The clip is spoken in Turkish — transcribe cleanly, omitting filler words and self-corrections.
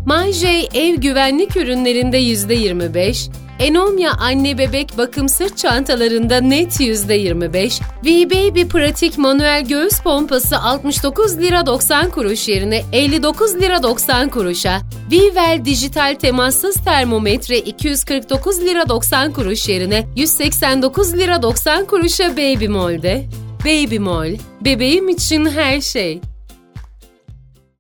MyJ ev güvenlik ürünlerinde %25, Enomya anne bebek bakım sırt çantalarında net %25, V-Baby pratik manuel göğüs pompası 69 lira 90 kuruş yerine 59 lira 90 kuruşa, V-Well dijital temassız termometre 249 lira 90 kuruş yerine 189 lira 90 kuruşa Baby Mall'de. Baby Mall, bebeğim için her şey.